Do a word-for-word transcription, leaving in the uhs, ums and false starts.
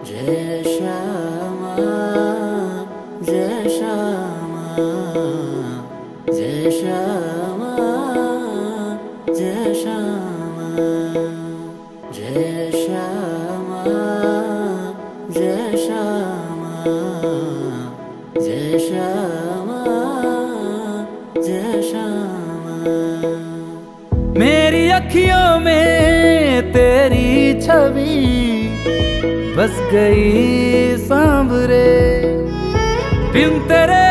जय श्यामा जय श्यामा जय श्यामा जय श्यामा जय श्यामा जय श्यामा जय श्यामा जय श्यामा। मेरी अखियों में तेरी छवि बस गई सांवरे, बिन तेरे